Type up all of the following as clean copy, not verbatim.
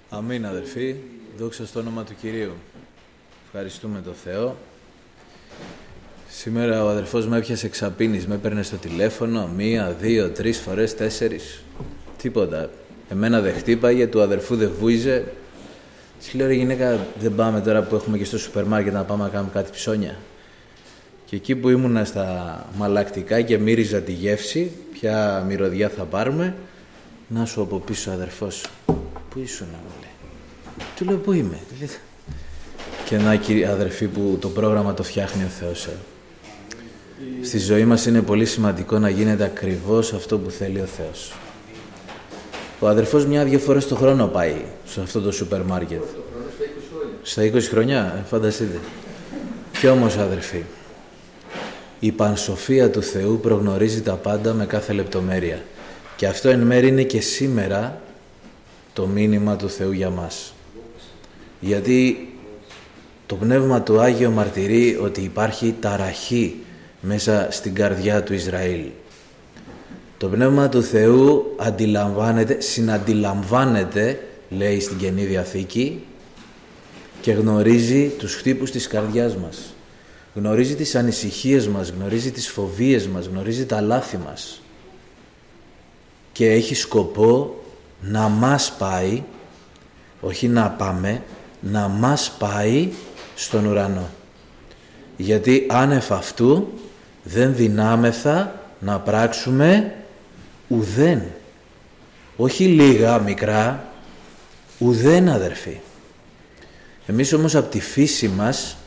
Αμήν, αδερφοί, δόξα στο όνομα του Κυρίου. Ευχαριστούμε τον Θεό. Σήμερα ο αδερφός μου έπιασε εξαπίνης, με έπαιρνε στο τηλέφωνο 1, 2, 3 φορές, 4. Τίποτα. Εμένα δεν χτύπαγε, του αδερφού δεν βούιζε. Της λέω, ρε γυναίκα, δεν πάμε τώρα που έχουμε και στο σούπερ μάρκετ να πάμε να κάνουμε κάτι ψώνια? Και εκεί που ήμουνα στα μαλακτικά και μύριζα τη γεύση, ποια μυρωδιά θα πάρουμε, να σου από πίσω αδερφός. Πού ήσουν, μου λέει. Του λέω, πού είμαι? Και να, κύριε αδερφοί, που το πρόγραμμα το φτιάχνει ο Θεός. Στη ζωή μας είναι πολύ σημαντικό να γίνεται ακριβώς αυτό που θέλει ο Θεός. Ο αδερφός 1-2 φορές το χρόνο πάει σε αυτό το σούπερ μάρκετ. Στα 20 χρόνια, φανταστείτε. Κι όμως, αδερφοί, η πανσοφία του Θεού προγνωρίζει τα πάντα με κάθε λεπτομέρεια. Και αυτό εν μέρει είναι και σήμερα το μήνυμα του Θεού για μας. Γιατί το Πνεύμα του Άγιο μαρτυρεί ότι υπάρχει ταραχή μέσα στην καρδιά του Ισραήλ. Το Πνεύμα του Θεού συναντιλαμβάνεται, λέει στην Καινή Διαθήκη, και γνωρίζει τους χτύπους της καρδιάς μας. Γνωρίζει τις ανησυχίες μας, γνωρίζει τις φοβίες μας, γνωρίζει τα λάθη μας. Και έχει σκοπό να μας πάει, όχι να πάμε, να μας πάει στον ουρανό. Γιατί άνευ αυτού δεν δυνάμεθα να πράξουμε ουδέν. Όχι λίγα, μικρά, ουδέν, αδερφοί. Εμείς όμως από τη φύση μας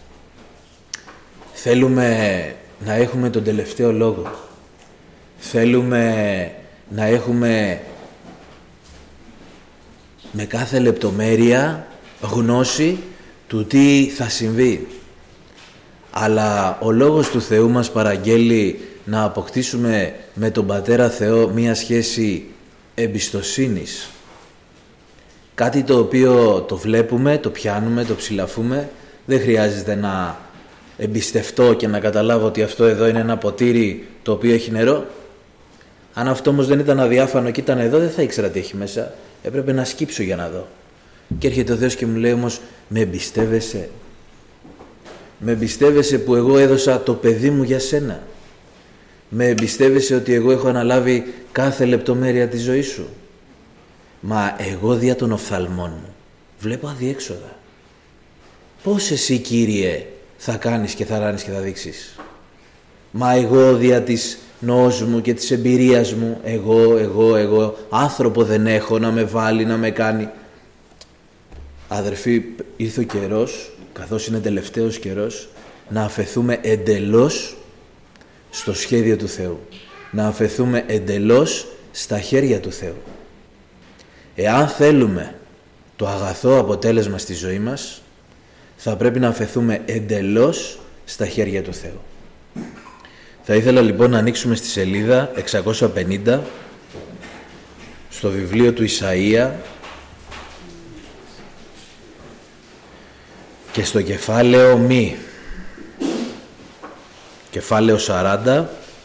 θέλουμε να έχουμε τον τελευταίο λόγο. Θέλουμε να έχουμε με κάθε λεπτομέρεια γνώση του τι θα συμβεί. Αλλά ο Λόγος του Θεού μας παραγγέλει να αποκτήσουμε με τον Πατέρα Θεό μία σχέση εμπιστοσύνης. Κάτι το οποίο το βλέπουμε, το πιάνουμε, το ψηλαφούμε. Δεν χρειάζεται να εμπιστευτώ και να καταλάβω ότι αυτό εδώ είναι ένα ποτήρι το οποίο έχει νερό. Αν αυτό όμως δεν ήταν αδιάφανο και ήταν εδώ, δεν θα ήξερα τι έχει μέσα. Έπρεπε να σκύψω για να δω. Και έρχεται ο Θεός και μου λέει όμως, με εμπιστεύεσαι? Με εμπιστεύεσαι που εγώ έδωσα το παιδί μου για σένα? Με εμπιστεύεσαι ότι εγώ έχω αναλάβει κάθε λεπτομέρεια της ζωής σου? Μα εγώ δια των οφθαλμών μου βλέπω αδιέξοδα. Πώς εσύ, Κύριε, θα κάνεις και θα ράνεις και θα δείξεις? Μα εγώ δια της νοός μου και της εμπειρίας μου, εγώ, άνθρωπο δεν έχω να με βάλει, να με κάνει. Αδερφοί, ήρθε ο καιρός, καθώς είναι τελευταίος καιρός, να αφεθούμε εντελώς στο σχέδιο του Θεού. Να αφεθούμε εντελώς στα χέρια του Θεού. Εάν θέλουμε το αγαθό αποτέλεσμα στη ζωή μας, θα πρέπει να αφεθούμε εντελώς στα χέρια του Θεού. Θα ήθελα λοιπόν να ανοίξουμε στη σελίδα 650 στο βιβλίο του Ισαΐα και στο κεφάλαιο μη, κεφάλαιο 40,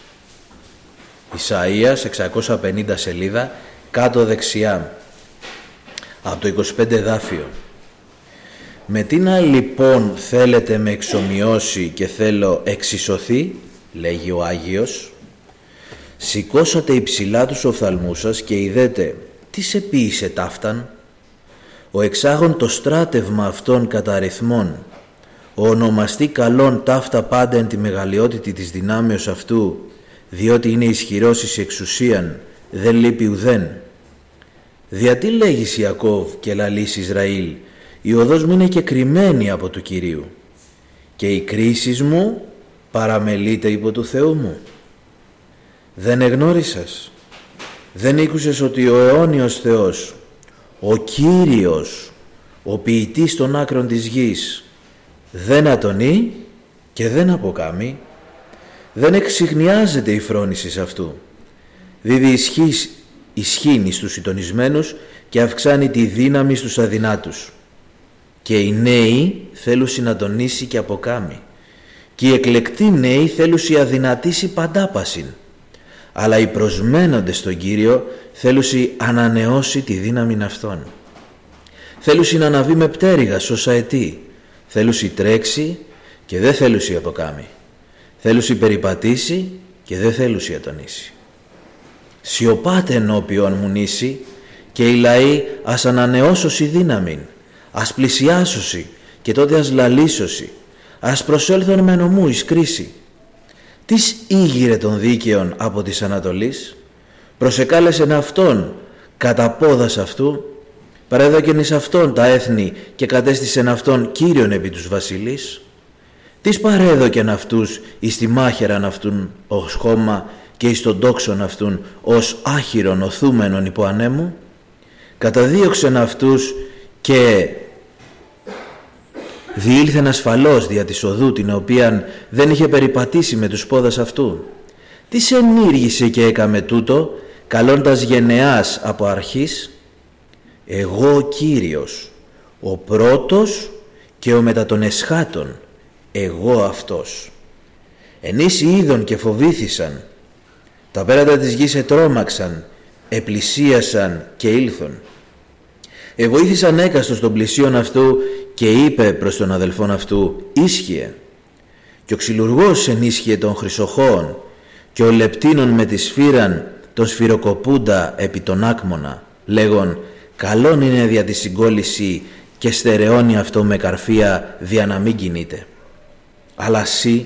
Ισαΐας, 650 σελίδα, κάτω δεξιά από το 25 δάφιο. Με τι να λοιπόν θέλετε με εξομοιώσει και θέλω εξισωθεί, λέγει ο Άγιος? Σηκώσατε υψηλά τους οφθαλμούς σας και είδετε τι σε ποίησε ταύταν. Ο εξάγων το στράτευμα αυτών κατά αριθμών, ο ονομαστή καλών ταύτα πάντα εν τη μεγαλειότητη της δυνάμεως αυτού, διότι είναι ισχυρός εις εξουσίαν, δεν λείπει ουδέν. Διατί λέγεις Ιακώβ και λαλείς Ισραήλ, η οδός μου είναι κεκριμένη από του Κυρίου και η κρίσεις μου παραμελείται υπό του Θεού μου. Δεν εγνώρισες, δεν ήκουσες ότι ο αιώνιος Θεός, ο Κύριος, ο ποιητής των άκρων της γης, δεν ατονεί και δεν αποκάμει, δεν εξιχνιάζεται η φρόνηση αυτού, δίδει ισχύνει στους συντονισμένους και αυξάνει τη δύναμη στους αδυνάτους. Και οι νέοι θέλουσι να τονίσει και αποκάμει, και οι εκλεκτοί νέοι θέλουσι αδυνατήσει παντάπασιν, αλλά οι προσμένοντες στον Κύριο θέλουσι ανανεώσει τη δύναμη αυτών. Θέλουσι να αναβεί με πτέρυγα σώσα ετή. Θέλουσι τρέξει και δε θέλουσι αποκάμει. Θέλουσι περιπατήσει και δε θέλουσι ατονίσει. Σιωπάτε ενώπιον μου νήσι και οι λαοί ας ανανεώσωσι δύναμην, ας πλησιάσωσι και τότε ας λαλήσωσι, ας προσέλθον με νομού εις κρίση. Τις ήγηρε των δίκαιων από της Ανατολής, προσεκάλεσεν αυτόν κατά πόδας αυτού, παρέδωκεν εις αυτόν τα έθνη και κατέστησεν αυτόν κύριον επί τους βασιλείς. Τις παρέδωκεν αυτούς εις τη μάχαιραν αυτούν ως χώμα και εις τον τόξον αυτούν ως άχυρον οθούμενον υπό ανέμου. Καταδίωξεν αυτούς και διήλθεν ασφαλώς δια της οδού την οποίαν δεν είχε περιπατήσει με τους πόδας αυτού. Τις ενήργησε και έκαμε τούτο, καλώντας γενεάς από αρχής, εγώ ο Κύριος, ο πρώτος και ο μετά των εσχάτων, εγώ αυτός. Ενίσοι είδων και φοβήθησαν, τα πέρατα της γης ετρώμαξαν, επλησίασαν και ήλθον. Εβοήθησαν έκαστος των πλησίων αυτού και είπε προς τον αδελφόν αυτού, ίσχυε. Και ο ξυλουργός ενίσχυε των χρυσοχώων και ο λεπτίνων με τη σφύραν τον σφυροκοπούντα επί τον άκμονα, λέγον, καλόν είναι δια τη συγκόλληση και στερεώνει αυτό με καρφία δια να μην κινείται. Αλλά σύ,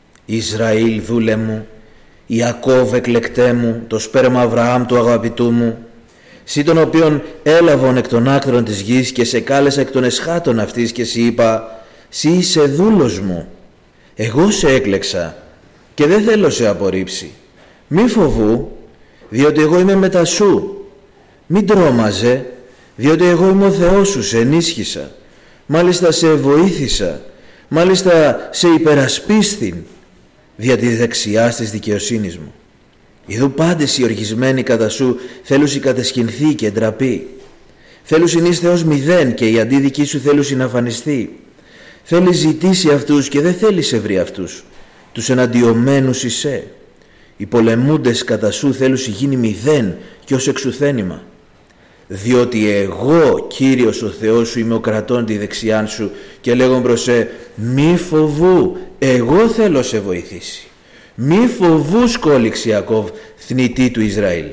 Ισραήλ δούλε μου, Ιακώβ εκλεκτέ μου, το σπέρμα Αβραάμ του αγαπητού μου, σύ τον οποίον έλαβον εκ των άκρων της γης και σε κάλεσα εκ των εσχάτων αυτής και σύ είπα, σύ είσαι δούλος μου, εγώ σε έκλεξα και δεν θέλω σε απορρίψει. Μη φοβού, διότι εγώ είμαι μετά σου. Μην τρόμαζε, διότι εγώ είμαι ο Θεός σου, σε ενίσχυσα. Μάλιστα σε βοήθησα, μάλιστα σε υπερασπίστην δια τη δεξιά της δικαιοσύνης μου. Ιδού πάντες οι οργισμένοι κατά σου θέλουσι κατεσχυνθεί και ντραπεί. Θέλουσι εις Θεός μηδέν και οι αντίδικοι σου θέλουσι να αφανιστεί. Θέλει ζητήσει αυτούς και δεν θέλει σε βρει αυτούς. Τους εναντιωμένους εισέ. Οι πολεμούντες κατά σου θέλουσι γίνει μηδέν και ως εξουθένημα. Διότι εγώ Κύριος ο Θεός σου είμαι ο κρατών τη δεξιάν σου και λέγον προς μη φοβού, εγώ θέλω σε βοηθήσει. Μη φοβού σκόλιξη Ιακώβ θνητή του Ισραήλ.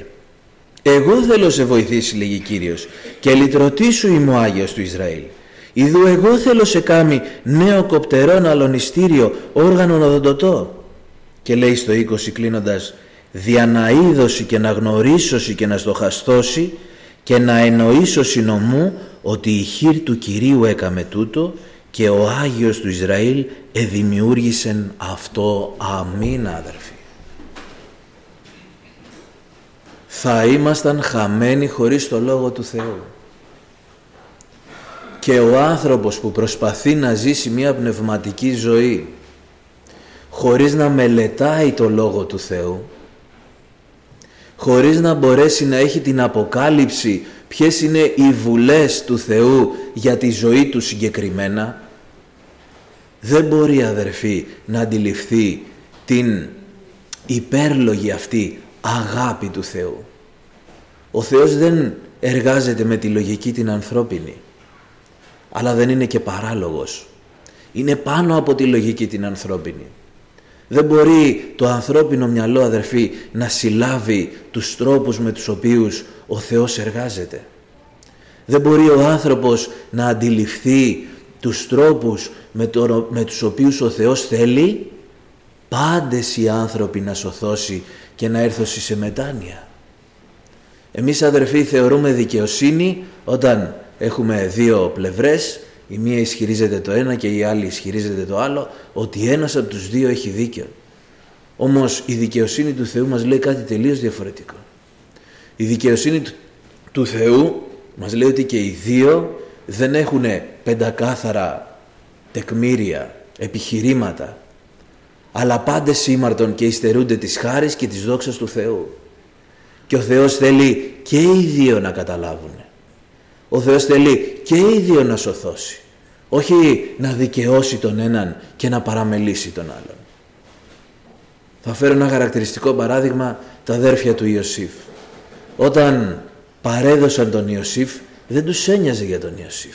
Εγώ θέλω σε βοηθήσει, λέγει Κύριος, και λυτρωτή σου είμαι ο Άγιος του Ισραήλ. Ιδού εγώ θέλω σε κάμει νέο κοπτερόν αλωνιστήριο όργανον οδοντωτό. Και λέει στο 20 κλείνοντας, δια να είδωση και να γνωρίσωση και να στοχαστώσει και να εννοήσω νομού ότι η χείρ του Κυρίου έκαμε τούτο και ο Άγιος του Ισραήλ εδημιούργησεν αυτό. Αμήν, αδερφοί. Θα ήμασταν χαμένοι χωρίς το Λόγο του Θεού. Και ο άνθρωπος που προσπαθεί να ζήσει μια πνευματική ζωή χωρίς να μελετάει το Λόγο του Θεού, χωρίς να μπορέσει να έχει την αποκάλυψη ποιες είναι οι βουλές του Θεού για τη ζωή του συγκεκριμένα, δεν μπορεί, αδερφοί, να αντιληφθεί την υπέρλογη αυτή αγάπη του Θεού. Ο Θεός δεν εργάζεται με τη λογική την ανθρώπινη, αλλά δεν είναι και παράλογος. Είναι πάνω από τη λογική την ανθρώπινη. Δεν μπορεί το ανθρώπινο μυαλό, αδερφοί, να συλλάβει τους τρόπους με τους οποίους ο Θεός εργάζεται. Δεν μπορεί ο άνθρωπος να αντιληφθεί τους τρόπους με τους οποίους ο Θεός θέλει πάντες οι άνθρωποι να σωθώσει και να έρθωση σε μετάνοια. Εμείς, αδερφοί, θεωρούμε δικαιοσύνη όταν έχουμε δύο πλευρές, η μία ισχυρίζεται το ένα και η άλλη ισχυρίζεται το άλλο, ότι ένας από τους δύο έχει δίκιο. Όμως η δικαιοσύνη του Θεού μας λέει κάτι τελείως διαφορετικό. Η δικαιοσύνη του Θεού μας λέει ότι και οι δύο δεν έχουν πεντακάθαρα τεκμήρια, επιχειρήματα, αλλά πάντες σήμαρτον και υστερούνται της χάρης και της δόξας του Θεού. Και ο Θεός θέλει και οι δύο να καταλάβουν. Ο Θεός θέλει και οι δύο να σωθώσει. Όχι να δικαιώσει τον έναν και να παραμελήσει τον άλλον. Θα φέρω ένα χαρακτηριστικό παράδειγμα, τα αδέρφια του Ιωσήφ. Όταν παρέδωσαν τον Ιωσήφ δεν τους ένοιαζε για τον Ιωσήφ.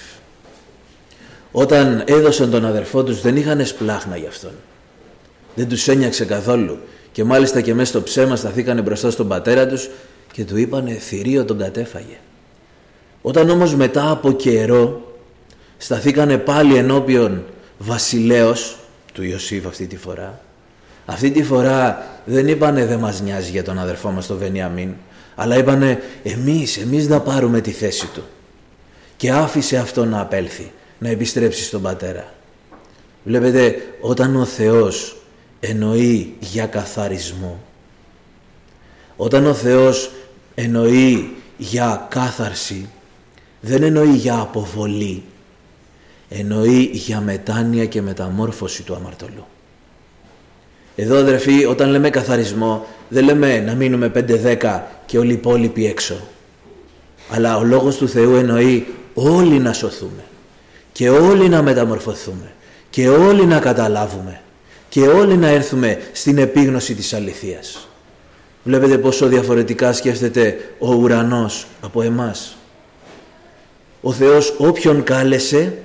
Όταν έδωσαν τον αδερφό τους δεν είχαν σπλάχνα γι' αυτόν. Δεν τους ένοιαξε καθόλου. Και μάλιστα και μέσα στο ψέμα σταθήκανε μπροστά στον πατέρα τους και του είπανε θηρίο τον κατέφαγε. Όταν όμως μετά από καιρό σταθήκανε πάλι ενώπιον βασιλέως του Ιωσήφ αυτή τη φορά δεν είπανε δεν μας νοιάζει για τον αδερφό μας τον Βενιαμίν, αλλά είπανε εμείς να πάρουμε τη θέση του. Και άφησε αυτό να απέλθει, να επιστρέψει στον πατέρα. Βλέπετε, όταν ο Θεός εννοεί για καθαρισμό, όταν ο Θεός εννοεί για κάθαρση, δεν εννοεί για αποβολή, εννοεί για μετάνοια και μεταμόρφωση του αμαρτωλού. Εδώ αδερφοί, όταν λέμε καθαρισμό, δεν λέμε να μείνουμε 5-10 και όλοι οι υπόλοιποι έξω. Αλλά ο Λόγος του Θεού εννοεί όλοι να σωθούμε και όλοι να μεταμορφωθούμε και όλοι να καταλάβουμε και όλοι να έρθουμε στην επίγνωση της αληθείας. Βλέπετε πόσο διαφορετικά σκέφτεται ο ουρανός από εμάς. Ο Θεός όποιον κάλεσε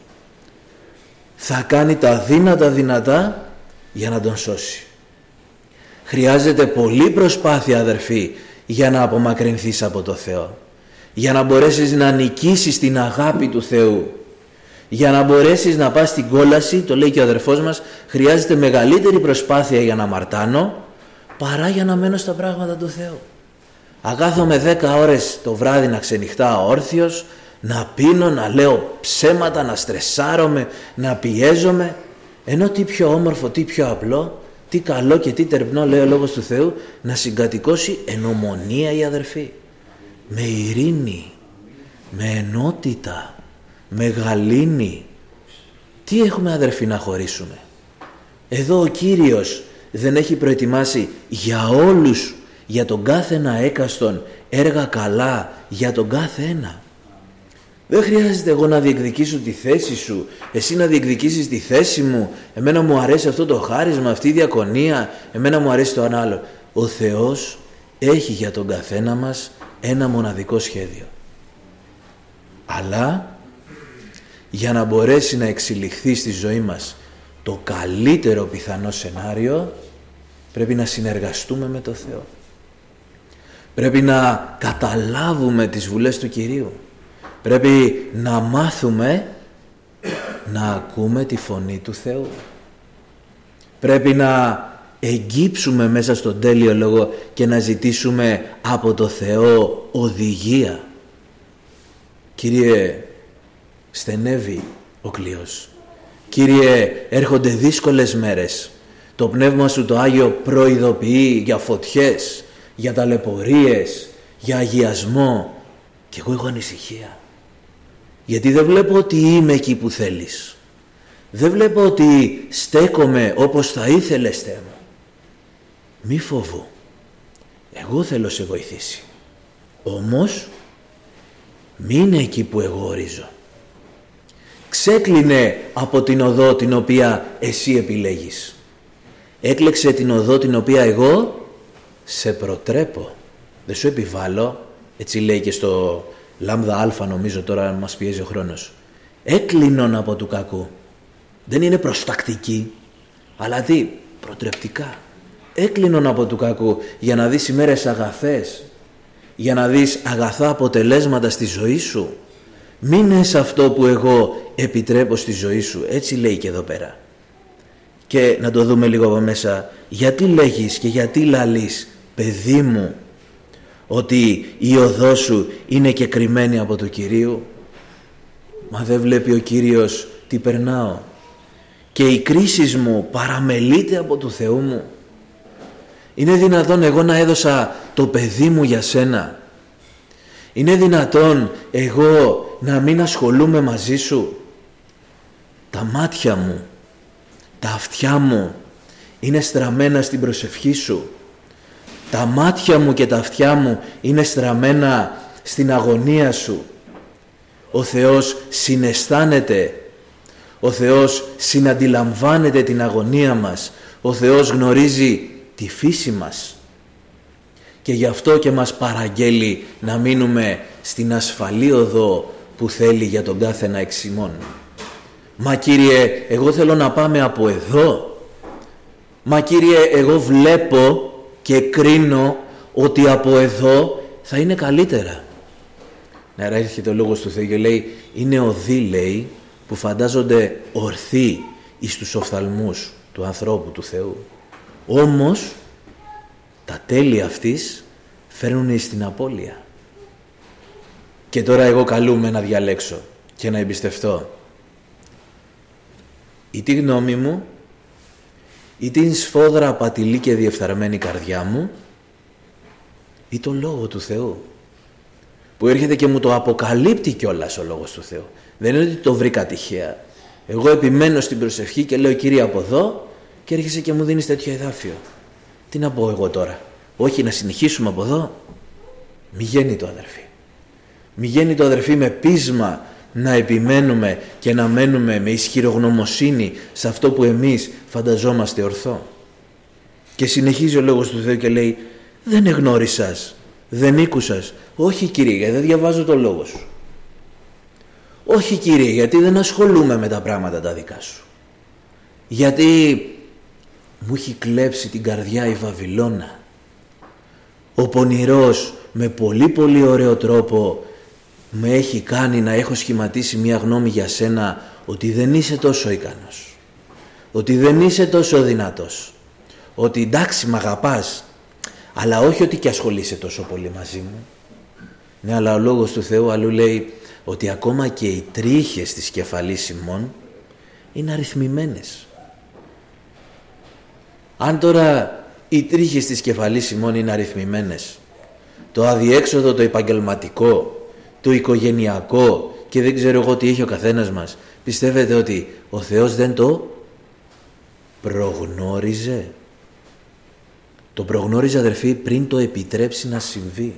θα κάνει τα δύνατα δυνατά για να τον σώσει. Χρειάζεται πολλή προσπάθεια αδερφοί για να απομακρυνθείς από το Θεό, για να μπορέσεις να νικήσεις την αγάπη του Θεού, για να μπορέσεις να πας στην κόλαση. Το λέει και ο αδερφός μας, χρειάζεται μεγαλύτερη προσπάθεια για να αμαρτάνω παρά για να μένω στα πράγματα του Θεού. Αγάθομαι 10 ώρες το βράδυ να ξενυχτάω όρθιος, να πίνω, να λέω ψέματα, να στρεσάρομαι, να πιέζομαι, ενώ τι πιο όμορφο, τι πιο απλό, τι καλό και τι τερπνό, λέει ο Λόγος του Θεού, να συγκατοικώσει εν ομονία οι αδερφοί, με ειρήνη, με ενότητα, με γαλήνη. Τι έχουμε αδερφοί να χωρίσουμε? Εδώ ο Κύριος δεν έχει προετοιμάσει για όλους, για τον κάθε ένα έκαστον, έργα καλά για τον κάθε ένα. Δεν χρειάζεται εγώ να διεκδικήσω τη θέση σου, εσύ να διεκδικήσεις τη θέση μου. Εμένα μου αρέσει αυτό το χάρισμα, αυτή η διακονία, εμένα μου αρέσει το άλλο. Ο Θεός έχει για τον καθένα μας ένα μοναδικό σχέδιο. Αλλά για να μπορέσει να εξελιχθεί στη ζωή μας το καλύτερο πιθανό σενάριο, πρέπει να συνεργαστούμε με το Θεό. Πρέπει να καταλάβουμε τις βουλές του Κυρίου. Πρέπει να μάθουμε να ακούμε τη φωνή του Θεού. Πρέπει να εγκύψουμε μέσα στον τέλειο λόγο και να ζητήσουμε από το Θεό οδηγία. Κύριε, στενεύει ο κλειός. Κύριε, έρχονται δύσκολες μέρες. Το Πνεύμα Σου το Άγιο προειδοποιεί για φωτιές, για ταλαιπωρίες, για αγιασμό. Και εγώ έχω ανησυχία. Γιατί δεν βλέπω ότι είμαι εκεί που θέλεις. Δεν βλέπω ότι στέκομαι όπως θα ήθελες, Θεέ μου. Μη φοβού. Εγώ θέλω σε βοηθήσει. Όμως, μείνε εκεί που εγώ ορίζω. Ξέκλεινε από την οδό την οποία εσύ επιλέγεις. Έκλεξε την οδό την οποία εγώ σε προτρέπω. Δεν σου επιβάλλω. Έτσι λέει και στο λάμδα α, νομίζω, τώρα μας πιέζει ο χρόνος. Έκλεινον από του κακού. Δεν είναι προστακτική, αλλά τι, προτρεπτικά. Έκλεινον από του κακού για να δεις ημέρες αγαθές, για να δεις αγαθά αποτελέσματα στη ζωή σου. Μείνε σε αυτό που εγώ επιτρέπω στη ζωή σου. Έτσι λέει και εδώ πέρα. Και να το δούμε λίγο από μέσα. Γιατί λέγεις και γιατί λαλείς, παιδί μου, ότι η οδός σου είναι και κρυμμένη από το Κυρίου? Μα δεν βλέπει ο Κύριος τι περνάω? Και η κρίση μου παραμελείται από του Θεού μου? Είναι δυνατόν εγώ να έδωσα το παιδί μου για σένα? Είναι δυνατόν εγώ να μην ασχολούμαι μαζί σου? Τα μάτια μου, τα αυτιά μου είναι στραμμένα στην προσευχή σου. Τα μάτια μου και τα αυτιά μου είναι στραμμένα στην αγωνία σου. Ο Θεός συναισθάνεται. Ο Θεός συναντιλαμβάνεται την αγωνία μας. Ο Θεός γνωρίζει τη φύση μας. Και γι' αυτό και μας παραγγέλει να μείνουμε στην ασφαλή οδό που θέλει για τον κάθε ένα εξ ημών. Μα Κύριε, εγώ θέλω να πάμε από εδώ. Μα Κύριε, εγώ βλέπω και κρίνω ότι από εδώ θα είναι καλύτερα. Ναι, άρα έρχεται ο Λόγος του Θεού και λέει, είναι οδοί, λέει, που φαντάζονται ορθοί εις τους οφθαλμούς του ανθρώπου, του Θεού. Όμως τα τέλη αυτής φέρνουν εις την απώλεια. Και τώρα εγώ καλούμαι να διαλέξω και να εμπιστευτώ ή τη γνώμη μου ή την σφόδρα απατηλή και διεφθαρμένη καρδιά μου ή το Λόγο του Θεού, που έρχεται και μου το αποκαλύπτει κιόλας ο Λόγος του Θεού. Δεν είναι ότι το βρήκα τυχαία. Εγώ επιμένω στην προσευχή και λέω, Κύριε, από εδώ, και έρχεσαι και μου δίνεις τέτοιο εδάφιο. Τι να πω εγώ τώρα? Όχι, να συνεχίσουμε από εδώ? Μη γίνει το, αδερφοί. Μη γίνει το, αδερφοί, με πείσμα να επιμένουμε και να μένουμε με ισχυρογνωμοσύνη σε αυτό που εμείς φανταζόμαστε ορθό. Και συνεχίζει ο Λόγος του Θεού και λέει, δεν εγνώρισας, δεν ήκουσας. Όχι, Κύριε, γιατί δεν διαβάζω το Λόγο σου. Όχι, Κύριε, γιατί δεν ασχολούμαι με τα πράγματα τα δικά σου. Γιατί μου έχει κλέψει την καρδιά η Βαβυλώνα. Ο πονηρός με πολύ πολύ ωραίο τρόπο με έχει κάνει να έχω σχηματίσει μια γνώμη για σένα, ότι δεν είσαι τόσο ικανός, ότι δεν είσαι τόσο δυνατός, ότι εντάξει μ' αγαπάς, αλλά όχι ότι και ασχολείσαι τόσο πολύ μαζί μου. Ναι, αλλά ο Λόγος του Θεού αλλού λέει ότι ακόμα και οι τρίχες της κεφαλής ημών είναι αριθμημένες. Αν τώρα οι τρίχες της κεφαλής ημών είναι αριθμημένες, το αδιέξοδο, το επαγγελματικό, το οικογενειακό και δεν ξέρω εγώ τι έχει ο καθένας μας, πιστεύετε ότι ο Θεός δεν το προγνώριζε? Το προγνώριζε, αδερφοί, πριν το επιτρέψει να συμβεί.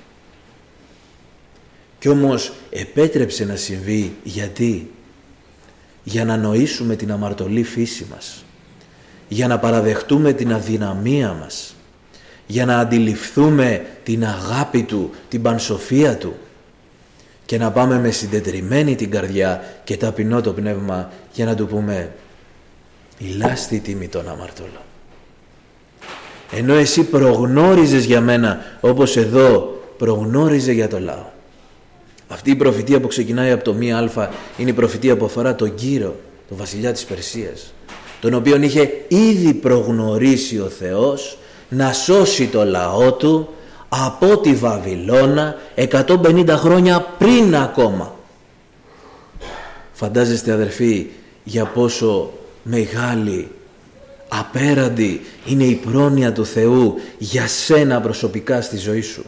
Κι όμως επέτρεψε να συμβεί. Γιατί? Για να νοήσουμε την αμαρτωλή φύση μας, για να παραδεχτούμε την αδυναμία μας, για να αντιληφθούμε την αγάπη Του, την πανσοφία Του και να πάμε με συντετριμμένη την καρδιά και ταπεινό το πνεύμα για να Του πούμε, ηλάστη τιμή των αμαρτωλών. Ενώ εσύ προγνώριζες για μένα όπως εδώ προγνώριζε για το λαό. Αυτή η προφητεία που ξεκινάει από το 1α είναι η προφητεία που αφορά τον Κύρο, τον βασιλιά της Περσίας, τον οποίον είχε ήδη προγνωρίσει ο Θεός να σώσει το λαό Του από τη Βαβυλώνα 150 χρόνια πριν ακόμα. Φαντάζεστε, αδερφοί, για πόσο μεγάλη, απέραντη είναι η πρόνοια του Θεού για σένα προσωπικά στη ζωή σου.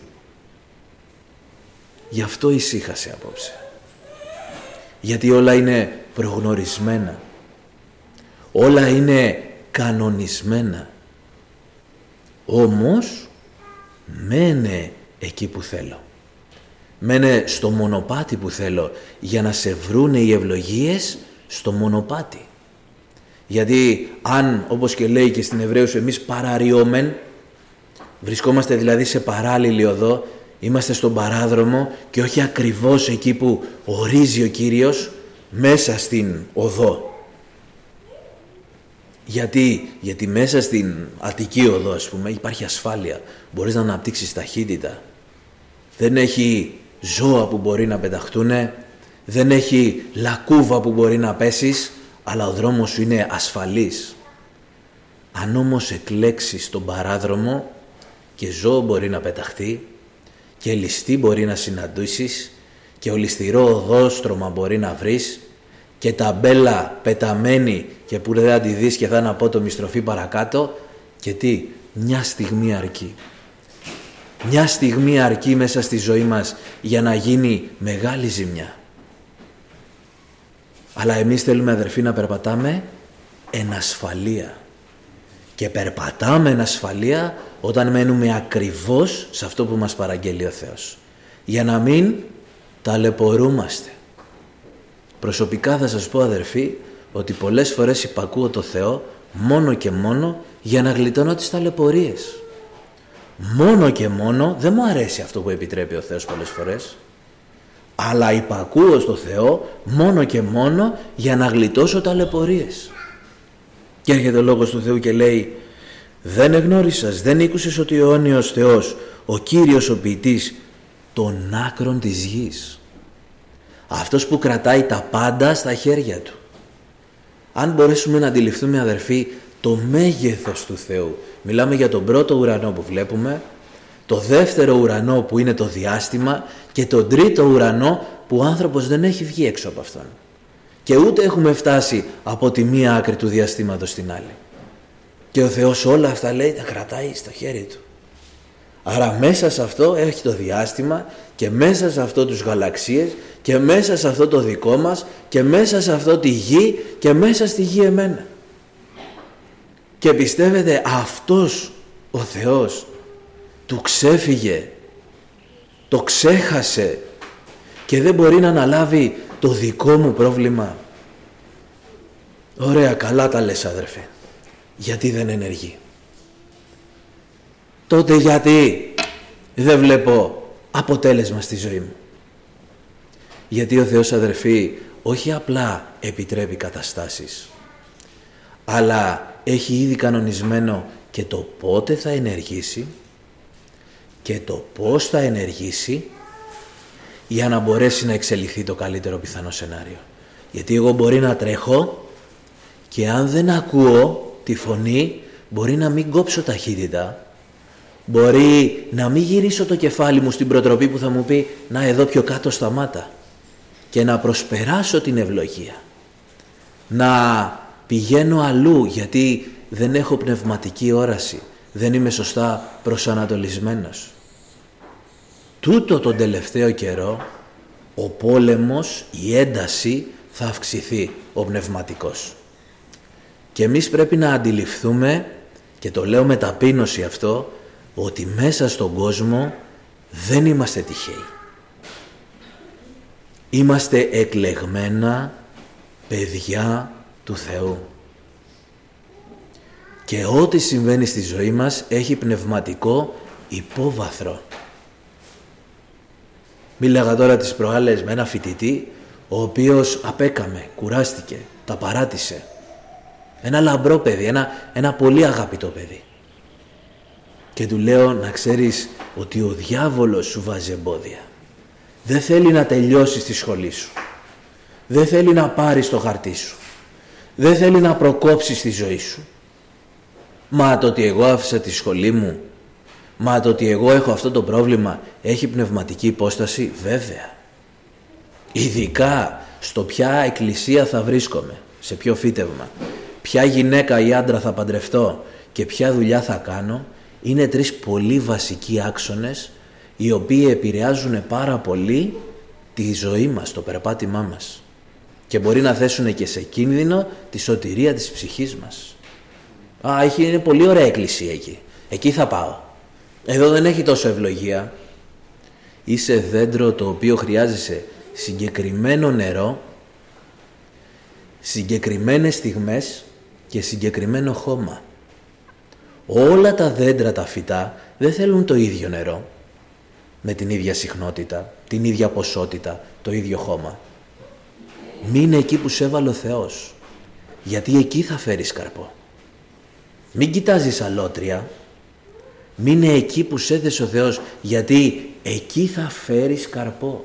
Γι' αυτό ησύχασε απόψε. Γιατί όλα είναι προγνωρισμένα. Όλα είναι κανονισμένα. Όμως μένε εκεί που θέλω. Μένε στο μονοπάτι που θέλω, για να σε βρούνε οι ευλογίες στο μονοπάτι. Γιατί αν, όπως και λέει και στην Εβραίους, εμείς παραριόμεν, βρισκόμαστε δηλαδή σε παράλληλη οδό, είμαστε στον παράδρομο και όχι ακριβώς εκεί που ορίζει ο Κύριος, μέσα στην οδό. Γιατί μέσα στην Αττική οδό, ας πούμε, υπάρχει ασφάλεια. Μπορείς να αναπτύξεις ταχύτητα. Δεν έχει ζώα που μπορεί να πεταχτούν, δεν έχει λακκούβα που μπορεί να πέσεις, αλλά ο δρόμος σου είναι ασφαλής. Αν όμως εκλέξεις τον παράδρομο, και ζώο μπορεί να πεταχτεί και ληστή μπορεί να συναντήσεις και ολισθηρό οδόστρωμα μπορεί να βρεις και ταμπέλα πεταμένη και που δεν θα τη δεις και θα είναι απότομη στροφή παρακάτω, και τι, μια στιγμή αρκεί. Μια στιγμή αρκεί μέσα στη ζωή μας για να γίνει μεγάλη ζημιά. Αλλά εμείς θέλουμε, αδερφοί, να περπατάμε εν ασφαλεία. Και περπατάμε εν ασφαλεία όταν μένουμε ακριβώς σε αυτό που μας παραγγέλει ο Θεός. Για να μην ταλαιπωρούμαστε. Προσωπικά θα σας πω, αδερφοί, ότι πολλές φορές υπακούω το Θεό μόνο και μόνο για να γλιτώνω τις ταλαιπωρίες. Μόνο και μόνο, δεν μου αρέσει αυτό που επιτρέπει ο Θεός πολλές φορές. αλλά υπακούω στο Θεό μόνο και μόνο για να γλιτώσω ταλαιπωρίες. Και έρχεται ο Λόγος του Θεού και λέει, δεν εγνώρισας, δεν ήκουσες ότι ο αιώνιος Θεός, ο Κύριος ο ποιητής των άκρων της γης, αυτός που κρατάει τα πάντα στα χέρια του. Αν μπορέσουμε να αντιληφθούμε, αδερφοί, το μέγεθος του Θεού, μιλάμε για τον πρώτο ουρανό που βλέπουμε, το δεύτερο ουρανό που είναι το διάστημα και τον τρίτο ουρανό που ο άνθρωπος δεν έχει βγει έξω από αυτόν. Και ούτε έχουμε φτάσει από τη μία άκρη του διαστήματος στην άλλη. Και ο Θεός όλα αυτά, λέει, τα κρατάει στο χέρι του. Άρα μέσα σε αυτό έχει το διάστημα και μέσα σε αυτό τους γαλαξίες και μέσα σε αυτό το δικό μας και μέσα σε αυτό τη γη και μέσα στη γη εμένα. Και πιστεύετε αυτός ο Θεός του ξέφυγε, το ξέχασε και δεν μπορεί να αναλάβει το δικό μου πρόβλημα? Ωραία, καλά τα λες, αδερφέ. Γιατί δεν ενεργεί? Τότε γιατί δεν βλέπω αποτέλεσμα στη ζωή μου? Γιατί ο Θεός, αδερφοί, όχι απλά επιτρέπει καταστάσεις, αλλά έχει ήδη κανονισμένο και το πότε θα ενεργήσει και το πώς θα ενεργήσει για να μπορέσει να εξελιχθεί το καλύτερο πιθανό σενάριο. Γιατί εγώ μπορεί να τρέχω και αν δεν ακούω τη φωνή, μπορεί να μην κόψω ταχύτητα, μπορεί να μην γυρίσω το κεφάλι μου στην προτροπή που θα μου πει να εδώ πιο κάτω σταμάτα, και να προσπεράσω την ευλογία, να πηγαίνω αλλού γιατί δεν έχω πνευματική όραση, δεν είμαι σωστά προσανατολισμένος. Τούτο τον τελευταίο καιρό ο πόλεμος, η ένταση θα αυξηθεί, ο πνευματικός. Και εμείς πρέπει να αντιληφθούμε, και το λέω με ταπείνωση αυτό, ότι μέσα στον κόσμο δεν είμαστε τυχαίοι. Είμαστε εκλεγμένα παιδιά του Θεού. Και ό,τι συμβαίνει στη ζωή μας έχει πνευματικό υπόβαθρο. Μίλαγα τώρα τις προάλλες με ένα φοιτητή, ο οποίος απέκαμε, κουράστηκε, τα παράτησε. Ένα λαμπρό παιδί, ένα πολύ αγαπητό παιδί. Και του λέω, να ξέρεις ότι ο διάβολος σου βάζει εμπόδια. Δεν θέλει να τελειώσεις τη σχολή σου. Δεν θέλει να πάρεις το χαρτί σου. Δεν θέλει να προκόψεις τη ζωή σου. Μα το ότι εγώ άφησα τη σχολή μου, μα το ότι εγώ έχω αυτό το πρόβλημα, έχει πνευματική υπόσταση? Βέβαια. Ειδικά στο ποια εκκλησία θα βρίσκομαι, σε ποιο φύτευμα, ποια γυναίκα ή άντρα θα παντρευτώ και ποια δουλειά θα κάνω, είναι τρεις πολύ βασικοί άξονες οι οποίοι επηρεάζουν πάρα πολύ τη ζωή μας, το περπάτημά μας, και μπορεί να θέσουν και σε κίνδυνο τη σωτηρία της ψυχής μας. Είναι πολύ ωραία εκκλησία εκεί. Εκεί θα πάω. Εδώ δεν έχει τόσο ευλογία. Είσαι δέντρο το οποίο χρειάζεσαι συγκεκριμένο νερό, συγκεκριμένες στιγμές και συγκεκριμένο χώμα. Όλα τα δέντρα, τα φυτά, δεν θέλουν το ίδιο νερό, με την ίδια συχνότητα, την ίδια ποσότητα, το ίδιο χώμα. Μείνε εκεί που σε έβαλε ο Θεός, γιατί εκεί θα φέρεις καρπό. Μην κοιτάζεις αλότρια, μείνε εκεί που σε έδεσε ο Θεός, γιατί εκεί θα φέρεις καρπό.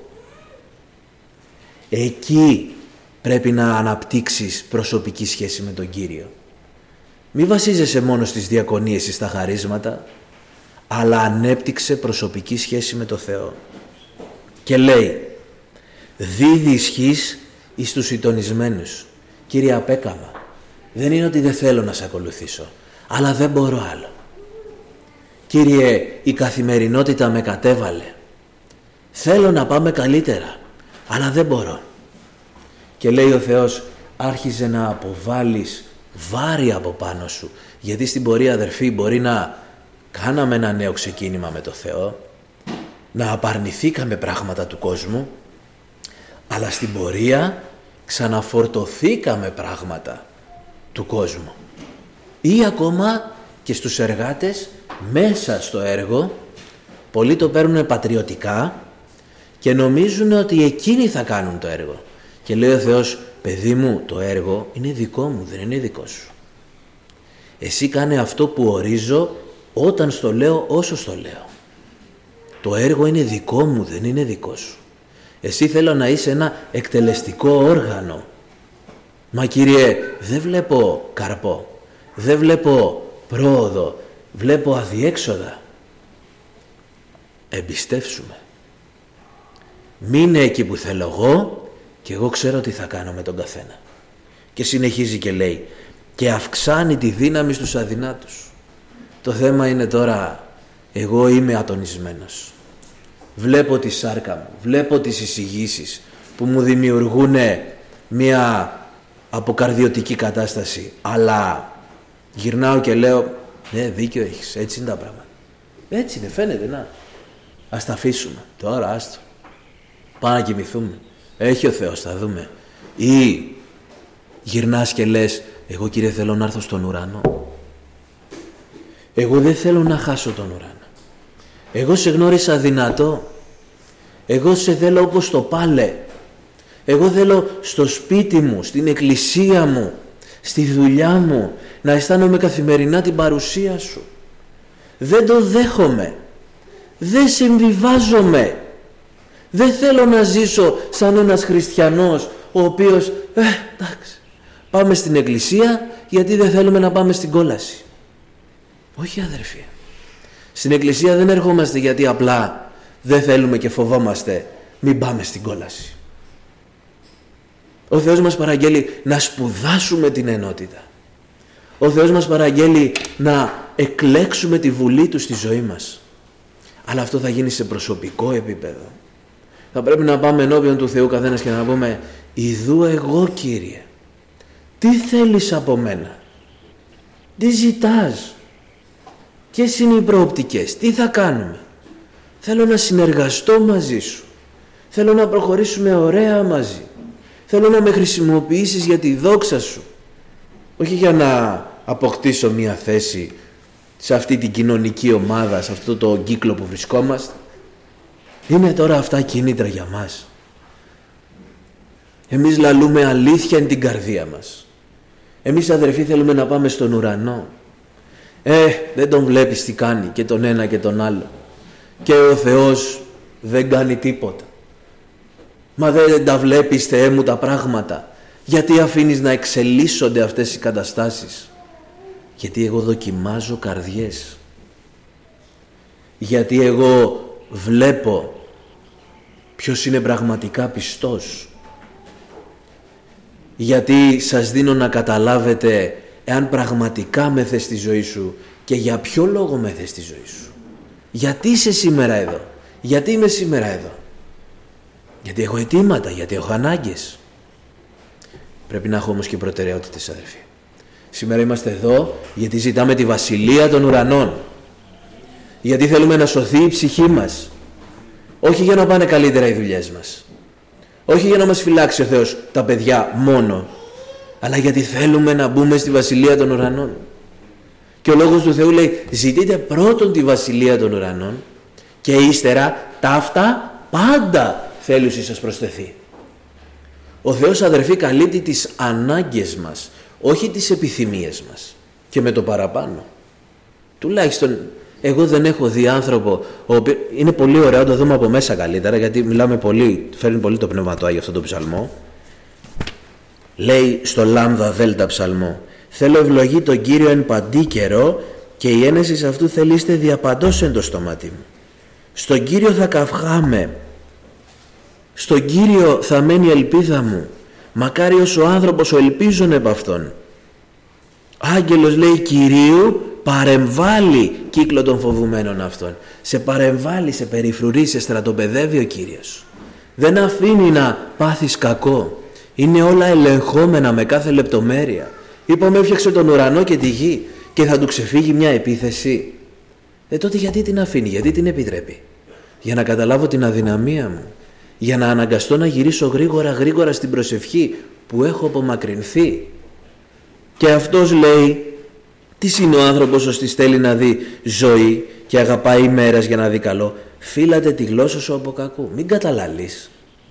Εκεί πρέπει να αναπτύξεις προσωπική σχέση με τον Κύριο. Μη βασίζεσαι μόνο στις διακονίες ή στα χαρίσματα, αλλά ανέπτυξε προσωπική σχέση με τον Θεό. Και λέει, δίδει ισχύς εις τους συντονισμένους. Κύριε, απέκαμα. Δεν είναι ότι δεν θέλω να σε ακολουθήσω, αλλά δεν μπορώ άλλο. Κύριε, η καθημερινότητα με κατέβαλε. Θέλω να πάμε καλύτερα, αλλά δεν μπορώ. Και λέει ο Θεός, άρχιζε να αποβάλεις βάρη από πάνω σου, γιατί στην πορεία, αδερφοί, μπορεί να κάναμε ένα νέο ξεκίνημα με το Θεό, να απαρνηθήκαμε πράγματα του κόσμου, αλλά στην πορεία ξαναφορτωθήκαμε πράγματα του κόσμου. Ή ακόμα και στους εργάτες μέσα στο έργο, πολλοί το παίρνουν πατριωτικά και νομίζουν ότι εκείνοι θα κάνουν το έργο. Και λέει ο Θεός, παιδί μου, το έργο είναι δικό μου, δεν είναι δικό σου. Εσύ κάνε αυτό που ορίζω, όταν στο λέω, όσο στο λέω. Το έργο είναι δικό μου, δεν είναι δικό σου. Εσύ θέλω να είσαι ένα εκτελεστικό όργανο. Μα Κύριε, δεν βλέπω καρπό, δεν βλέπω πρόοδο, βλέπω αδιέξοδα. Εμπιστεύσουμε. Μείνε εκεί που θέλω εγώ και εγώ ξέρω τι θα κάνω με τον καθένα. Και συνεχίζει και λέει, και αυξάνει τη δύναμη στους αδυνάτους. Το θέμα είναι τώρα, εγώ είμαι ατονισμένος. Βλέπω τη σάρκα μου, βλέπω τις εισηγήσεις που μου δημιουργούν μια αποκαρδιωτική κατάσταση, αλλά γυρνάω και λέω, ναι, δίκιο έχεις, έτσι είναι τα πράγματα. Έτσι είναι, φαίνεται, να. Ας τα αφήσουμε, τώρα άστο. Πάμε να κοιμηθούμε. Έχει ο Θεός, θα δούμε. Ή γυρνάς και λες, εγώ Κύριε θέλω να έρθω στον ουρανό. Εγώ δεν θέλω να χάσω τον ουρανό. Εγώ σε γνώρισα δυνατό. Εγώ σε θέλω όπως το πάλε. Εγώ θέλω στο σπίτι μου, στην εκκλησία μου, στη δουλειά μου, να αισθάνομαι καθημερινά την παρουσία σου. Δεν το δέχομαι. Δεν συμβιβάζομαι. Δεν θέλω να ζήσω σαν ένας χριστιανός ο οποίος, εντάξει, πάμε στην εκκλησία γιατί δεν θέλουμε να πάμε στην κόλαση. Όχι αδερφοί. Στην εκκλησία δεν ερχόμαστε γιατί απλά δεν θέλουμε και φοβόμαστε μην πάμε στην κόλαση. Ο Θεός μας παραγγέλει να σπουδάσουμε την ενότητα. Ο Θεός μας παραγγέλει να εκλέξουμε τη βουλή Του στη ζωή μας. Αλλά αυτό θα γίνει σε προσωπικό επίπεδο. Θα πρέπει να πάμε ενώπιον του Θεού καθένας και να πούμε, ιδού εγώ Κύριε, τι θέλεις από μένα, τι ζητάς, ποιες είναι οι προοπτικές, τι θα κάνουμε. Θέλω να συνεργαστώ μαζί σου, θέλω να προχωρήσουμε ωραία μαζί, θέλω να με χρησιμοποιήσεις για τη δόξα σου, όχι για να αποκτήσω μια θέση σε αυτή την κοινωνική ομάδα, σε αυτό το κύκλο που βρισκόμαστε. Είναι τώρα αυτά κίνητρα για μας. Εμείς λαλούμε αλήθεια εν την καρδία μας. Εμείς αδερφοί θέλουμε να πάμε στον ουρανό. Δεν τον βλέπεις τι κάνει και τον ένα και τον άλλο. Και ο Θεός δεν κάνει τίποτα. Μα δεν τα βλέπεις Θεέ μου τα πράγματα. Γιατί αφήνεις να εξελίσσονται αυτές οι καταστάσεις? Γιατί εγώ δοκιμάζω καρδιές. Γιατί εγώ βλέπω ποιος είναι πραγματικά πιστός. Γιατί σας δίνω να καταλάβετε εάν πραγματικά με θες στη ζωή σου και για ποιο λόγο με θες στη ζωή σου. Γιατί είσαι σήμερα εδώ? Γιατί είμαι σήμερα εδώ? Γιατί έχω αιτήματα, γιατί έχω ανάγκες. Πρέπει να έχω όμως και προτεραιότητες, αδερφοί. Σήμερα είμαστε εδώ γιατί ζητάμε τη βασιλεία των ουρανών. Γιατί θέλουμε να σωθεί η ψυχή μας. Όχι για να πάνε καλύτερα οι δουλειές μας. Όχι για να μας φυλάξει ο Θεός τα παιδιά μόνο. Αλλά γιατί θέλουμε να μπούμε στη βασιλεία των ουρανών. Και ο λόγος του Θεού λέει, ζητείτε πρώτον τη βασιλεία των ουρανών και ύστερα ταύτα πάντα θέλουσι σας προσθεθεί. Ο Θεός, αδερφοί, καλύπτει τις ανάγκες μας, όχι τις επιθυμίες μας. Και με το παραπάνω. Τουλάχιστον εγώ δεν έχω δει άνθρωπο, είναι πολύ ωραίο να το δούμε από μέσα καλύτερα, γιατί μιλάμε πολύ, φέρνει πολύ το Πνεύμα του Άγιο αυτό το ψαλμό. Λέει στο λάμδα δέλτα ψαλμό, θέλω ευλογή τον Κύριο εν παντή καιρό και η ένεση αυτού θελήστε διαπαντός εν το στόματι μου. Στον Κύριο θα καυχάμαι, στον Κύριο θα μένει η ελπίδα μου, μακάριος ο άνθρωπος ο ελπίζων επ' αυτόν. Άγγελος, λέει, Κυρίου παρεμβάλλει κύκλο των φοβουμένων αυτών. Σε παρεμβάλλει, σε περιφρουρεί, σε στρατοπεδεύει ο Κύριος. Δεν αφήνει να πάθεις κακό. Είναι όλα ελεγχόμενα με κάθε λεπτομέρεια. Είπαμε έφτιαξε τον ουρανό και τη γη και θα του ξεφύγει μια επίθεση. Τότε γιατί την αφήνει, γιατί την επιτρέπει? Για να καταλάβω την αδυναμία μου. Για να αναγκαστώ να γυρίσω γρήγορα στην προσευχή που έχω απομακρυνθεί. Και αυτός λέει, τι είναι ο άνθρωπος ώστε θέλει να δει ζωή και αγαπάει ημέρας για να δει καλό? Φύλατε τη γλώσσα σου από κακού. Μην καταλαλείς.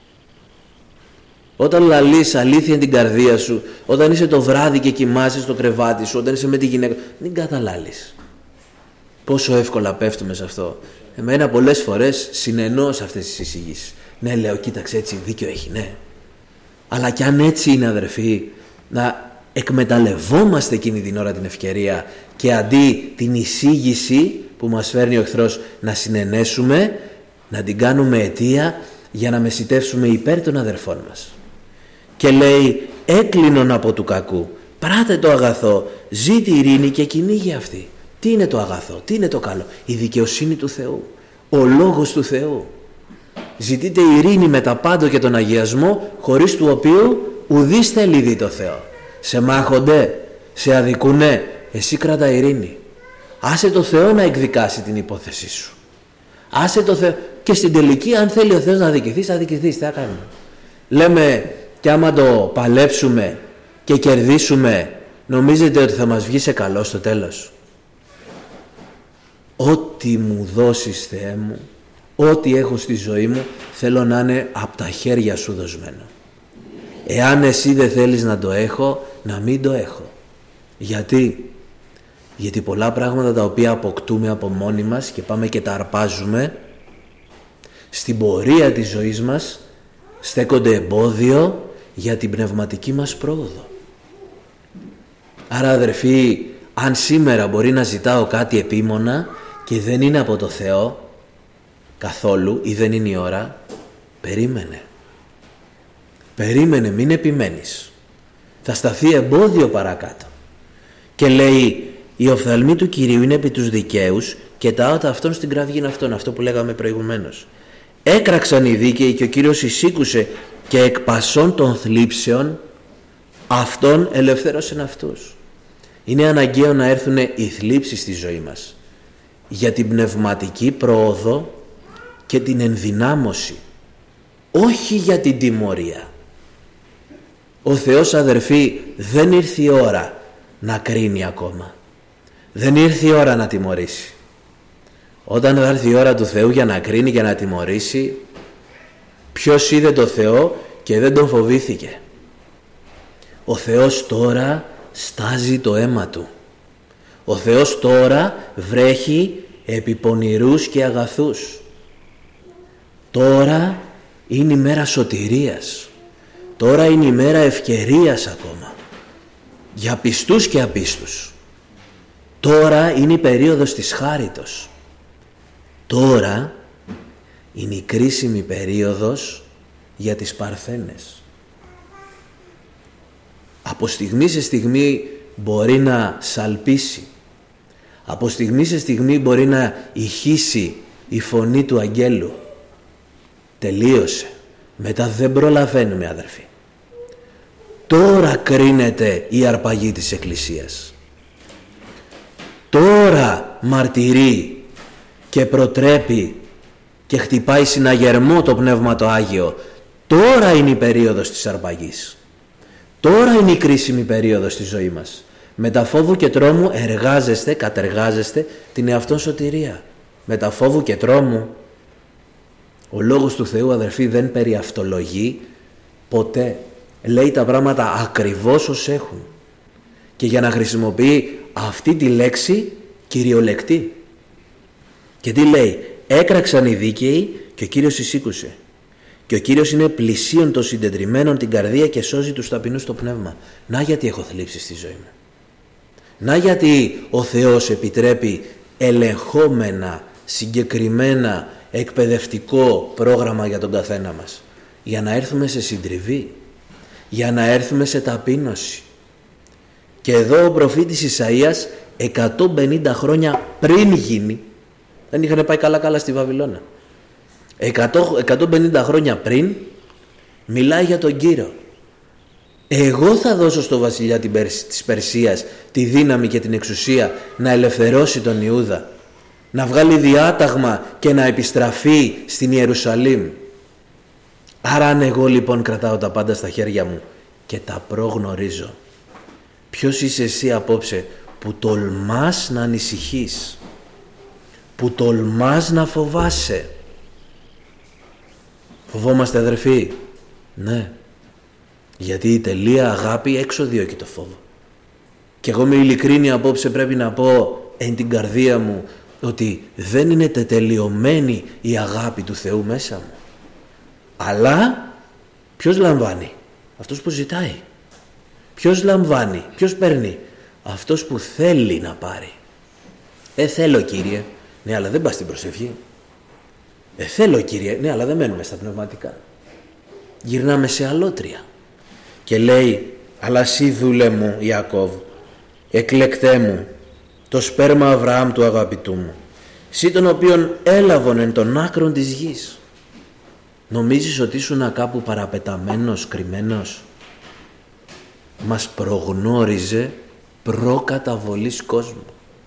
Όταν λαλείς αλήθεια την καρδία σου, όταν είσαι το βράδυ και κοιμάσαι στο κρεβάτι σου, όταν είσαι με τη γυναίκα, μην καταλαλείς. Πόσο εύκολα πέφτουμε σε αυτό. Εμένα πολλές φορές συνενώ σε αυτές τις εισηγήσεις. Ναι, λέω, κοίταξε, έτσι δίκιο έχει, ναι. Αλλά κι αν έτσι είναι, αδερφοί, να εκμεταλλευόμαστε εκείνη την ώρα την ευκαιρία και αντί την εισήγηση που μας φέρνει ο εχθρός να συνενέσουμε, να την κάνουμε αιτία για να μεσιτεύσουμε υπέρ των αδερφών μας. Και λέει, έκλεινον από του κακού, πράτε το αγαθό, ζήτη ειρήνη και κυνήγει αυτή. Τι είναι το αγαθό, τι είναι το καλό? Η δικαιοσύνη του Θεού, ο λόγος του Θεού. Ζητείτε ειρήνη με τα πάντο και τον αγιασμό, χωρίς του οποίου ουδής θέλει δει το Θεό. Σε μάχονται, σε αδικούνε, εσύ κράτα ειρήνη. Άσε το Θεό να εκδικάσει την υπόθεσή σου. Άσε το Θεό. Και στην τελική, αν θέλει ο Θεός να αδικηθείς, θα αδικηθείς. Τι θα κάνουμε? Λέμε, κι άμα το παλέψουμε και κερδίσουμε, νομίζετε ότι θα μας βγει σε καλό στο τέλος? Ό,τι μου δώσεις, Θεέ μου, ό,τι έχω στη ζωή μου, θέλω να είναι από τα χέρια σου δοσμένο. Εάν εσύ δεν θέλεις να το έχω, να μην το έχω. Γιατί πολλά πράγματα τα οποία αποκτούμε από μόνοι μας και πάμε και τα αρπάζουμε, στην πορεία της ζωής μας στέκονται εμπόδιο για την πνευματική μας πρόοδο. Άρα, αδερφοί, αν σήμερα μπορεί να ζητάω κάτι επίμονα και δεν είναι από το Θεό καθόλου ή δεν είναι η ώρα, περίμενε, μην επιμένεις. Θα σταθεί εμπόδιο παρακάτω. Και λέει, η οφθαλμή του Κυρίου είναι επί τους δικαίους και τα άωτα αυτών στην κραυγήν αυτών. Αυτό που λέγαμε προηγουμένως. Έκραξαν οι δίκαιοι και ο Κύριος εισήκουσε και εκ πασών των θλίψεων αυτών ελευθέρωσεν αυτούς. Είναι αναγκαίο να έρθουν οι θλίψεις στη ζωή μας για την πνευματική πρόοδο και την ενδυνάμωση, όχι για την τιμωρία. Ο Θεός, αδερφοί, δεν ήρθε η ώρα να κρίνει ακόμα. Δεν ήρθε η ώρα να τιμωρήσει. Όταν θα έρθει η ώρα του Θεού για να κρίνει και να τιμωρήσει, ποιος είδε το Θεό και δεν τον φοβήθηκε? Ο Θεός τώρα στάζει το αίμα Του. Ο Θεός τώρα βρέχει επί πονηρούς και αγαθούς. Τώρα είναι η μέρα σωτηρίας. Τώρα είναι η μέρα ευκαιρίας ακόμα. Για πιστούς και απίστους. Τώρα είναι η περίοδος της χάριτος. Τώρα είναι η κρίσιμη περίοδος για τις παρθένες. Από στιγμή σε στιγμή μπορεί να σαλπίσει. Από στιγμή σε στιγμή μπορεί να ηχήσει η φωνή του αγγέλου. Τελείωσε. Μετά δεν προλαβαίνουμε, αδερφοί. Τώρα κρίνεται η αρπαγή της Εκκλησίας. Τώρα μαρτυρεί και προτρέπει και χτυπάει συναγερμό το Πνεύμα το Άγιο. Τώρα είναι η περίοδος της αρπαγής. Τώρα είναι η κρίσιμη περίοδος στη ζωή μας. Με τα φόβου και τρόμου εργάζεστε, κατεργάζεστε την εαυτόν σωτηρία. Με τα φόβου και τρόμου. Ο Λόγος του Θεού, αδερφοί, δεν περιαυτολογεί ποτέ. Λέει τα πράγματα ακριβώς ως έχουν. Και για να χρησιμοποιεί αυτή τη λέξη κυριολεκτή. Και τι λέει? Έκραξαν οι δίκαιοι και ο Κύριος εισήκουσε. Και ο Κύριος είναι πλησίον των συντετριμμένων την καρδία και σώζει τους ταπεινούς το πνεύμα. Να γιατί έχω θλίψει στη ζωή μου. Να γιατί ο Θεός επιτρέπει ελεγχόμενα, συγκεκριμένα, εκπαιδευτικό πρόγραμμα για τον καθένα μας. Για να έρθουμε σε συντριβή. Για να έρθουμε σε ταπείνωση. Και εδώ ο προφήτης Ισαΐας 150 χρόνια πριν γίνει, δεν είχαν πάει καλά στη Βαβυλώνα. 150 χρόνια πριν μιλάει για τον Κύριο. Εγώ θα δώσω στο βασιλιά της Περσίας τη δύναμη και την εξουσία να ελευθερώσει τον Ιούδα, να βγάλει διάταγμα και να επιστραφεί στην Ιερουσαλήμ. Άρα αν εγώ λοιπόν κρατάω τα πάντα στα χέρια μου και τα προγνωρίζω, ποιος είσαι εσύ απόψε που τολμάς να ανησυχείς, που τολμάς να φοβάσαι, Φοβόμαστε αδερφοί? Ναι. Γιατί η τελεία αγάπη έξω διώκει το φόβο. Και εγώ με ειλικρίνη απόψε πρέπει να πω εν την καρδία μου ότι δεν είναι τετελειωμένη η αγάπη του Θεού μέσα μου. Αλλά ποιος λαμβάνει? Αυτός που ζητάει. Ποιος λαμβάνει? Ποιος παίρνει? Αυτός που θέλει να πάρει. Θέλω Κύριε. Ναι, αλλά δεν πας στην προσευχή. Θέλω Κύριε. Ναι, αλλά δεν μένουμε στα πνευματικά. Γυρνάμε σε αλότρια. Και λέει, αλλά εσύ δούλε μου Ιακώβ, εκλεκτέ μου, το σπέρμα Αβραάμ του αγαπητού μου, εσύ τον οποίον έλαβον εν των άκρων της γης. Νομίζεις ότι ήσουν κάπου παραπεταμένος, κρυμμένος? Μας προγνώριζε προκαταβολής κόσμου.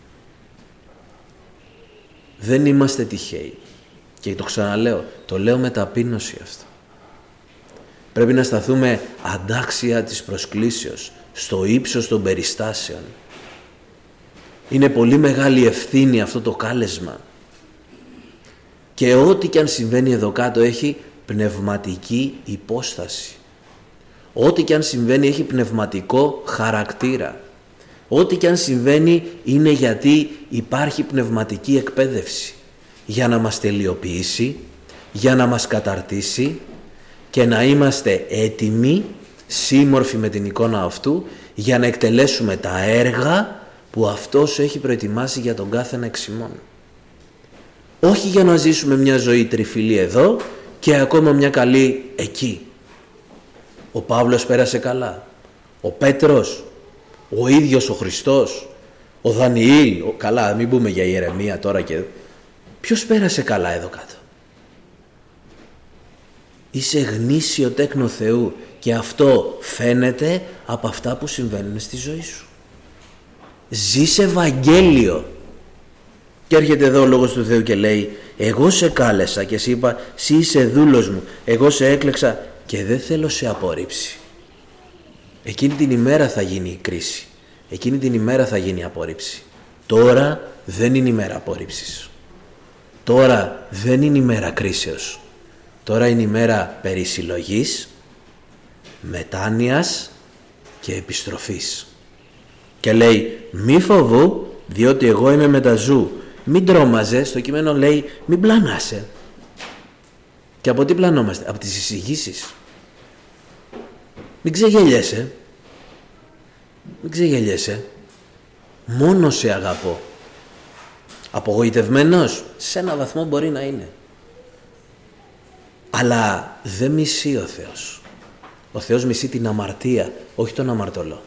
Δεν είμαστε τυχαίοι. Και το ξαναλέω, το λέω με ταπείνωση αυτό. Πρέπει να σταθούμε αντάξια της προσκλήσεως, στο ύψος των περιστάσεων. Είναι πολύ μεγάλη ευθύνη αυτό το κάλεσμα. Και ό,τι και αν συμβαίνει εδώ κάτω έχει πνευματική υπόσταση. Ό,τι και αν συμβαίνει έχει πνευματικό χαρακτήρα. Ό,τι και αν συμβαίνει είναι γιατί υπάρχει πνευματική εκπαίδευση για να μας τελειοποιήσει, για να μας καταρτήσει και να είμαστε έτοιμοι, σύμμορφοι με την εικόνα αυτού, για να εκτελέσουμε τα έργα που αυτός έχει προετοιμάσει για τον κάθε ένα εξ ημών. Όχι για να ζήσουμε μια ζωή τριφυλή εδώ και ακόμα μια καλή εκεί. Ο Παύλος πέρασε καλά. Ο Πέτρος, ο ίδιος ο Χριστός, ο Δανιήλ, καλά μην πούμε για Ιερεμία τώρα και... Ποιος πέρασε καλά εδώ κάτω? Είσαι γνήσιο τέκνο Θεού και αυτό φαίνεται από αυτά που συμβαίνουν στη ζωή σου. Ζεις Ευαγγέλιο. Και έρχεται εδώ ο Λόγος του Θεού και λέει, εγώ σε κάλεσα και σε είπα, εσύ είσαι δούλος μου, εγώ σε έκλεξα και δεν θέλω σε απορρίψει. Εκείνη την ημέρα θα γίνει η κρίση. Εκείνη την ημέρα θα γίνει η απόρριψη. Τώρα δεν είναι ημέρα απόρριψης. Τώρα δεν είναι ημέρα κρίσεως. Τώρα είναι ημέρα περισυλλογής, μετάνοιας και επιστροφής. Και λέει, μη φοβού, διότι εγώ είμαι μεταζού. Μην τρόμαζε, στο κείμενο λέει, μην πλανάσαι. Και από τι πλανόμαστε? Από τις εισηγήσεις. Μην ξεγελιέσαι. Μην ξεγελιέσαι. Μόνο σε αγαπώ. Απογοητευμένος, σε ένα βαθμό μπορεί να είναι. Αλλά δεν μισεί ο Θεός. Ο Θεός μισεί την αμαρτία, όχι τον αμαρτωλό.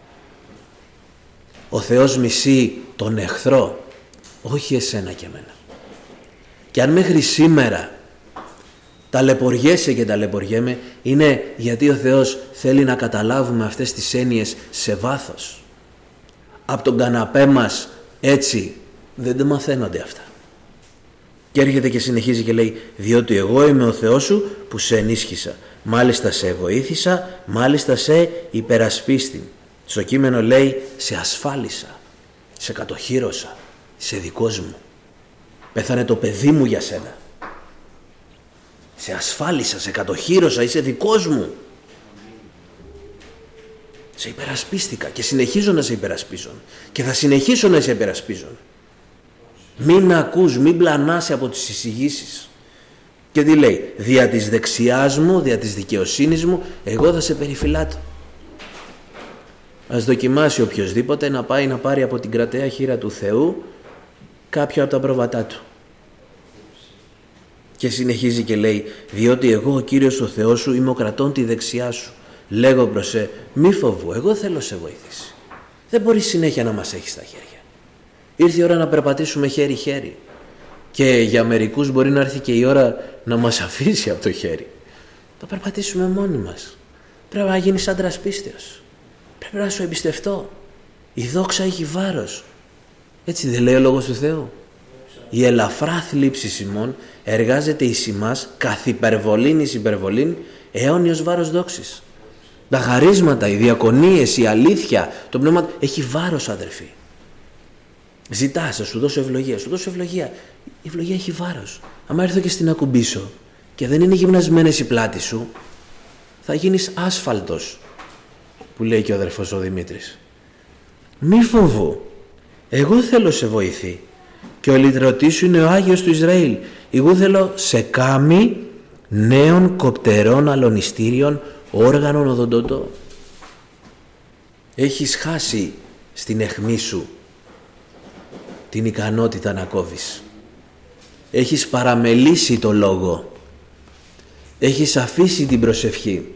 Ο Θεός μισεί τον εχθρό, όχι εσένα και εμένα. Και αν μέχρι σήμερα ταλαιπωριέσαι και ταλαιπωριέμαι, είναι γιατί ο Θεός θέλει να καταλάβουμε αυτές τις έννοιες σε βάθος. Από τον καναπέ μας έτσι δεν τα μαθαίνονται αυτά. Και έρχεται και συνεχίζει και λέει, διότι εγώ είμαι ο Θεός σου που σε ενίσχυσα, μάλιστα σε βοήθησα, μάλιστα σε υπερασπίστη. Στο κείμενο λέει, σε ασφάλισα, σε κατοχύρωσα, σε δικός μου. Πέθανε το παιδί μου για σένα. Σε ασφάλισα, σε κατοχύρωσα, είσαι δικός μου. Σε υπερασπίστηκα και συνεχίζω να σε υπερασπίζω και θα συνεχίσω να σε υπερασπίζω. Μην με ακούς, μην πλανάσαι από τις εισηγήσεις. Και τι λέει, δια της δεξιάς μου, δια της δικαιοσύνης μου, εγώ θα σε περιφυλάτω. Ας δοκιμάσει οποιοσδήποτε να πάει να πάρει από την κρατέα χείρα του Θεού κάποιο από τα πρόβατά του. Και συνεχίζει και λέει, διότι εγώ ο Κύριος ο Θεός σου είμαι ο κρατών τη δεξιά σου. Λέγω προς μη φοβού, εγώ θέλω σε βοηθήσει. Δεν μπορεί συνέχεια να μας έχει στα χέρια. Ήρθε η ώρα να περπατήσουμε χέρι-χέρι. Και για μερικούς μπορεί να έρθει και η ώρα να μας αφήσει από το χέρι. Θα περπατήσουμε μόνοι μας. Πρέπει να γίνεις άντρας πίστεως. Πρέπει να σου εμπιστευτώ. Η δόξα έχει βάρος. Έτσι δεν λέει ο Λόγος του Θεού? Η ελαφρά θλίψη ημών εργάζεται εις ημάς καθ' υπερβολήν εις υπερβολήν αιώνιος βάρος δόξης. Τα χαρίσματα, οι διακονίες, η αλήθεια, το πνεύμα έχει βάρος, αδερφοί. Ζητάς, θα σου δώσω ευλογία. Σου δώσω ευλογία. Η ευλογία έχει βάρος. Άμα έρθω και στην ακουμπήσω και δεν είναι γυμνασμένες οι πλάτη σου, θα γίνεις άσφαλτος, που λέει και ο αδερφός ο Δημήτρης. Μη φοβού, εγώ θέλω σε βοηθεί και ο λυτρωτής σου είναι ο Άγιος του Ισραήλ. Εγώ θέλω σε κάμι νέων κοπτερών αλωνιστήριων όργανων οδοντωτό. Έχεις χάσει στην αιχμή σου την ικανότητα να κόβεις. Έχεις παραμελήσει το λόγο. Έχεις αφήσει την προσευχή.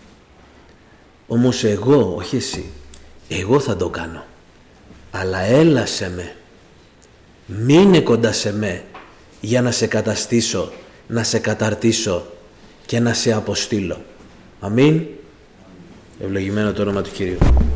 Όμως εγώ, όχι εσύ, εγώ θα το κάνω. Αλλά έλα σε με. Μείνε κοντά σε με για να σε καταστήσω, να σε καταρτήσω και να σε αποστείλω. Αμήν. Ευλογημένο το όνομα του Κυρίου.